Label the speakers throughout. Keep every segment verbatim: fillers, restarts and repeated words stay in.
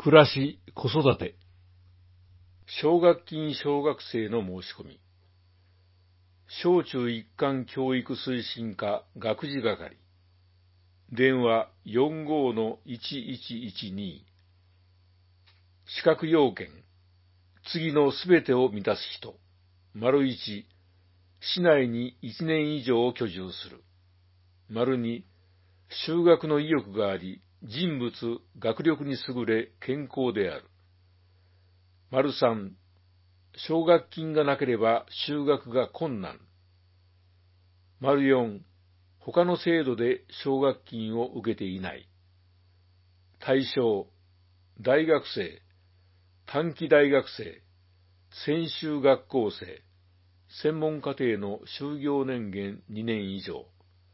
Speaker 1: 暮らし、子育て。奨学金小学生の申し込み。小中一貫教育推進課学事係。電話 よんごーのいちいちいちに。資格要件。次のすべてを満たす人。丸いち、市内にいちねん以上居住する。丸に、就学の意欲があり、人物、学力に優れ、健康である。丸さん、奨学金がなければ就学が困難。丸よん、他の制度で奨学金を受けていない。対象、大学生、短期大学生、専修学校生、専門課程の就業年限にねん以上。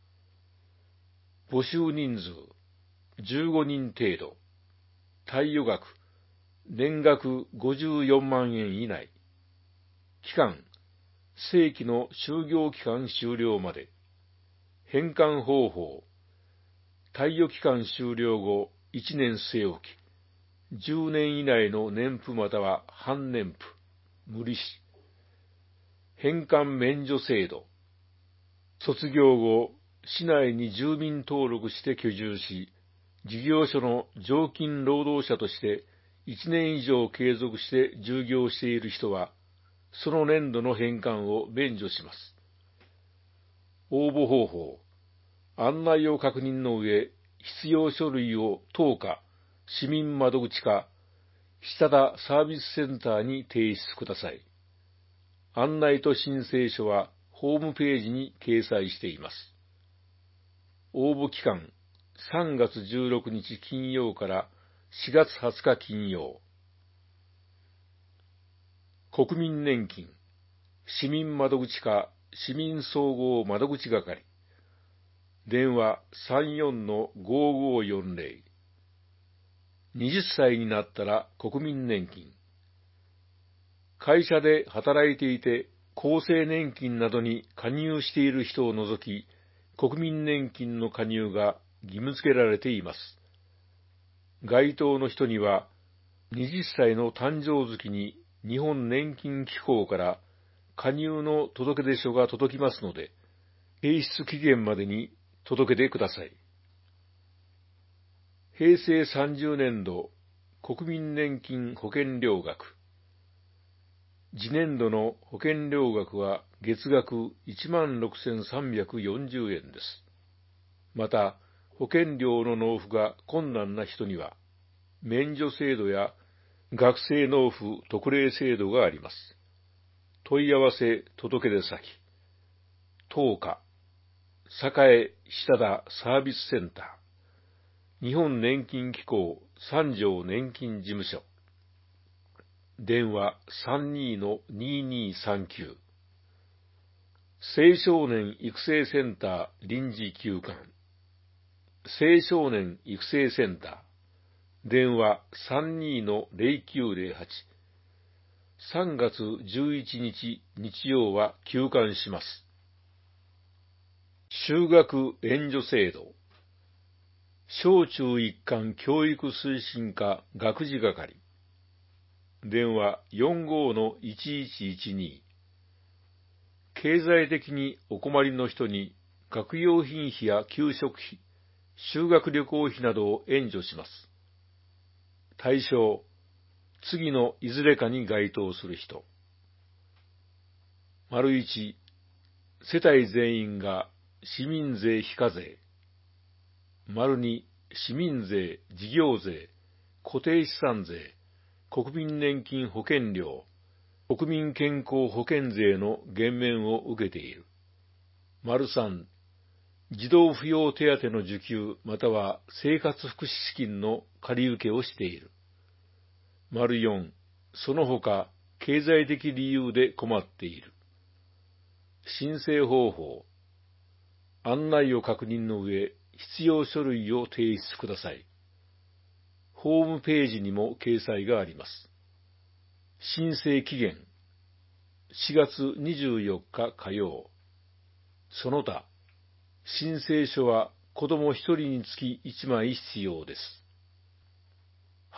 Speaker 1: 募集人数、じゅうごにん程度。貸与額、年額ごじゅうよんまんえん以内。期間、正規の就業期間終了まで。返還方法、貸与期間終了後いちねん据え置き、じゅうねん以内の年賦または半年賦、無利子。返還免除制度、卒業後、市内に住民登録して居住し、事業所の常勤労働者としていちねん以上継続して従業している人は、その年度の返還を免除します。応募方法、案内を確認の上、必要書類を当課、市民窓口課、下田サービスセンターに提出ください。案内と申請書はホームページに掲載しています。応募期間、さんがつじゅうろくにち金曜からしがつはつか金曜。国民年金、市民窓口課、市民総合窓口係。電話 さんよんのごーごーよんぜろ。はたちになったら国民年金。会社で働いていて厚生年金などに加入している人を除き、国民年金の加入が義務付けられています。該当の人には、はたちの誕生月に日本年金機構から加入の届出書が届きますので、提出期限までに届けてください。へいせいさんじゅうねんど国民年金保険料額。次年度の保険料額は月額 いちまんろくせんさんびゃくよんじゅうえんです。また、保険料の納付が困難な人には、免除制度や学生納付特例制度があります。問い合わせ届出先、当課、栄下田サービスセンター、日本年金機構三条年金事務所。電話 さんにーのにーにーさんきゅう。青少年育成センター臨時休館。青少年育成センター。電話 さんにーのぜろきゅうぜろはち。さんがつじゅういちにち日曜は休館します。就学援助制度。小中一貫教育推進課学事係。電話 よんごーのいちいちいちに。経済的にお困りの人に学用品費や給食費、修学旅行費などを援助します。対象、次のいずれかに該当する人。丸いち、世帯全員が市民税非課税。丸に、市民税、事業税、固定資産税、国民年金保険料、国民健康保険税の減免を受けている。丸さん、児童扶養手当の受給または生活福祉資金の借り受けをしている。丸よん、その他経済的理由で困っている。申請方法、案内を確認の上、必要書類を提出ください。ホームページにも掲載があります。申請期限、しがつにじゅうよっか火曜。その他、申請書は子供ひとりにつきいちまい必要です。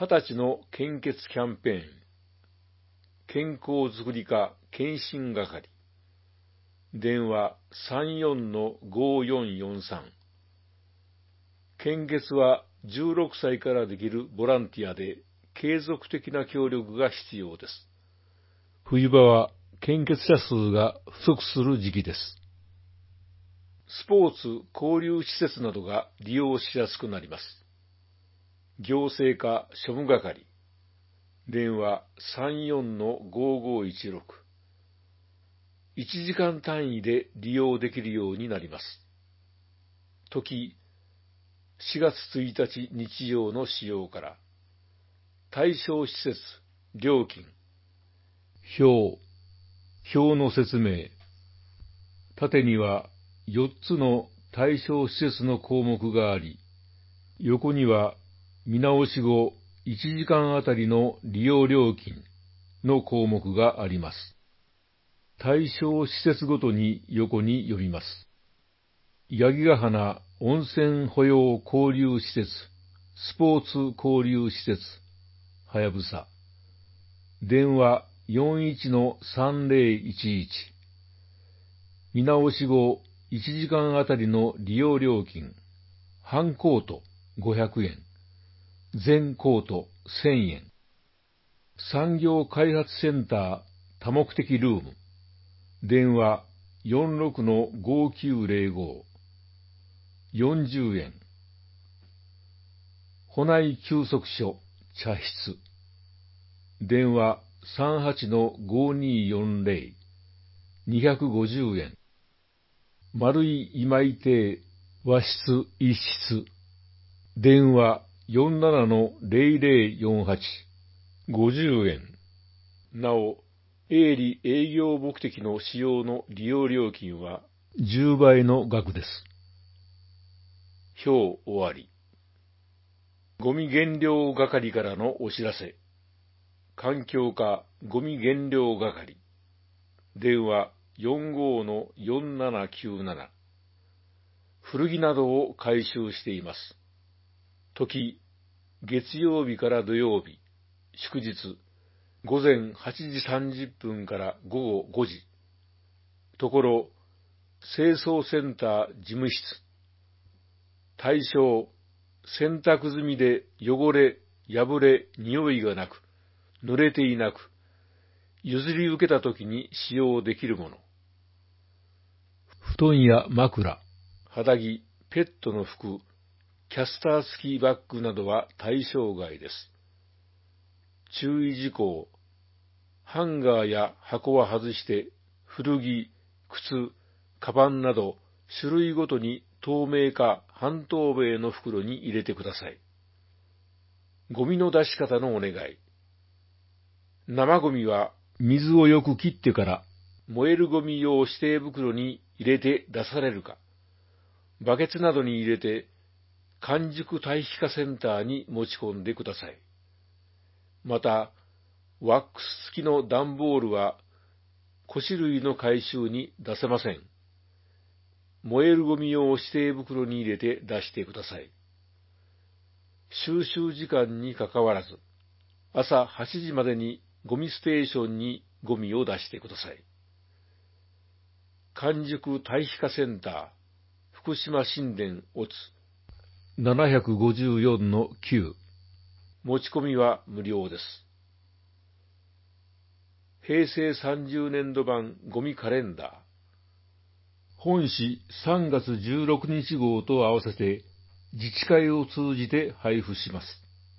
Speaker 1: はたちの献血キャンペーン。健康づくり課検診係。電話 さんよんのごよんよんさん。献血はじゅうろくさいからできるボランティアで継続的な協力が必要です。冬場は献血者数が不足する時期です。スポーツ交流施設などが利用しやすくなります。行政課庶務係。電話 さんよんのごごいちろく。いちじかん単位で利用できるようになります。時、しがつついたち日曜の使用から。対象施設、料金。表、表の説明。縦にはよっつの対象施設の項目があり、横には見直し後いちじかんあたりの利用料金の項目があります。対象施設ごとに横に読みます。八木ヶ鼻温泉保養交流施設、スポーツ交流施設、はやぶさ。電話 よんいちのさんぜろいちいち。見直し後いちじかんあたりの利用料金、半コートごひゃくえん、全コートせんえん。産業開発センター多目的ルーム。電話 よんろくのごきゅうぜろご。よんじゅうえん。保内休息所茶室。電話 さんはちのごによんぜろ。にひゃくごじゅうえん。丸い今井邸和室一室。電話 よんじゅうななのぜろぜろよんはち。ごじゅうえん。なお、営利営業目的の使用の利用料金はじゅうばいの額です。表終わり。ゴミ減量係からのお知らせ。環境課ゴミ減量係。電話 よんごのよんななきゅうなな。古着などを回収しています。時、月曜日から土曜日、祝日、ごぜんはちじさんじゅっぷんからごごごじ。ところ、清掃センター事務室。対象、洗濯済みで汚れ、破れ、匂いがなく、濡れていなく、譲り受けたときに使用できるもの。布団や枕、肌着、ペットの服、キャスター付きバッグなどは対象外です。注意事項。ハンガーや箱は外して、古着、靴、カバンなど種類ごとに透明か半透明の袋に入れてください。ゴミの出し方のお願い。生ゴミは水をよく切ってから燃えるゴミ用指定袋に入れて出されるか、バケツなどに入れて完熟堆肥化センターに持ち込んでください。また、ワックス付きの段ボールは古紙類の回収に出せません。燃えるゴミ用指定袋に入れて出してください。収集時間にかかわらず、朝はちじまでにゴミステーションにゴミを出してください。完熟堆肥化センター、福島新田オツ ななごよんのきゅう。持ち込みは無料です。平成さんじゅうねんど版ゴミカレンダー。本誌さんがつじゅうろくにち号と合わせて自治会を通じて配布します。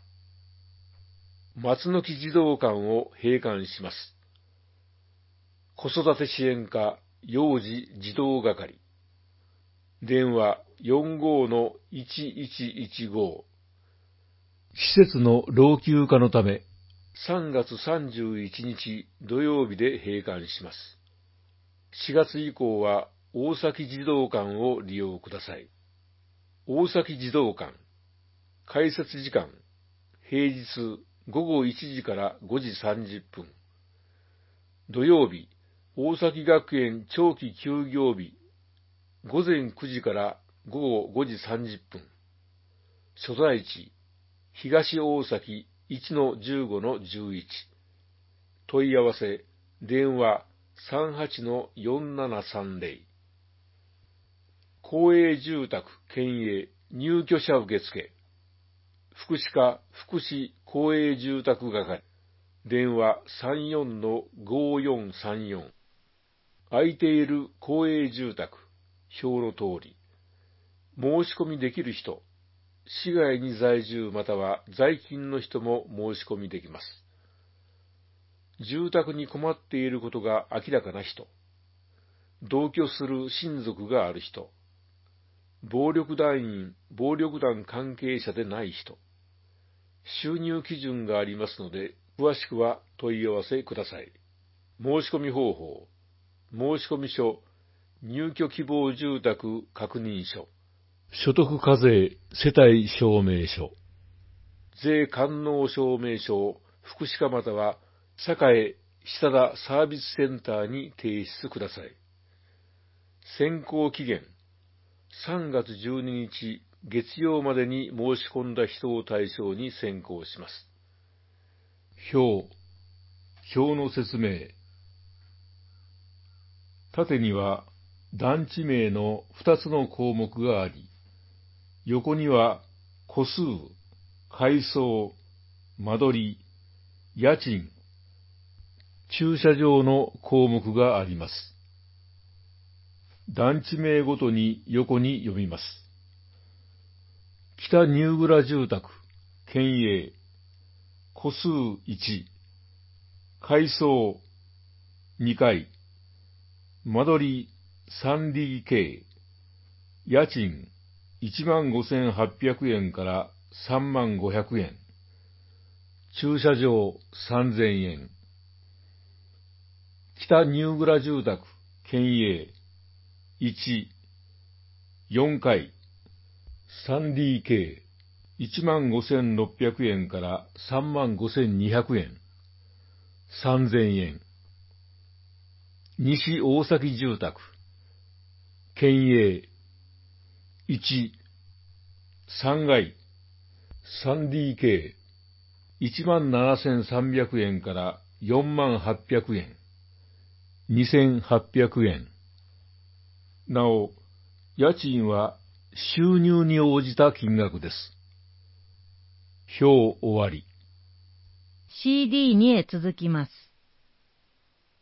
Speaker 1: 松の木児童館を閉館します。子育て支援課幼児児童係。電話 よんごのいちいちいちご。施設の老朽化のため、さんがつさんじゅういちにち土曜日で閉館します。しがつ以降は大崎児童館を利用ください。大崎児童館。開設時間。平日ごごいちじからごじさんじゅっぷん。土曜日、大崎学園長期休業日。ごぜんくじからごごごじさんじゅっぷん。所在地、東大崎いちのじゅうごのじゅういち。問い合わせ、電話 さんはちのよんななさんぜろ。公営住宅県営入居者受付。福祉課福祉公営住宅係。電話 さんよんのごよんさんよん。空いている公営住宅、表の通り。申し込みできる人、市外に在住または在勤の人も申し込みできます。住宅に困っていることが明らかな人、同居する親族がある人、暴力団員、暴力団関係者でない人、収入基準がありますので、詳しくは問い合わせください。申し込み方法、申込書、入居希望住宅確認書、所得課税世帯証明書、税完納証明書を福祉課または栄下田サービスセンターに提出ください。選考期限、さんがつじゅうににち月曜までに申し込んだ人を対象に選考します。表、表の説明。縦には団地名のふたつの項目があり、横には戸数、階層、間取り、家賃、駐車場の項目があります。団地名ごとに横に読みます。北ニューグラ住宅、県営、戸数いち、階層にかい、間取り スリーディーケー、家賃いちまんごせんはっぴゃくえんからさんまんごひゃくえん、駐車場さんぜんえん。北ニューグラ住宅、県営、いち、よんかい、スリーディーケー、いちまんごせんろっぴゃくえんからさんまんごせんにひゃくえん、さんぜんえん。西大崎住宅、県営、いち、さんがい、スリーディーケー、いちまんななせんさんびゃくえんからよんまんはっぴゃくえん、にせんはっぴゃくえん。なお、家賃は収入に応じた金額です。表終わり。
Speaker 2: シーディーに へ続きます。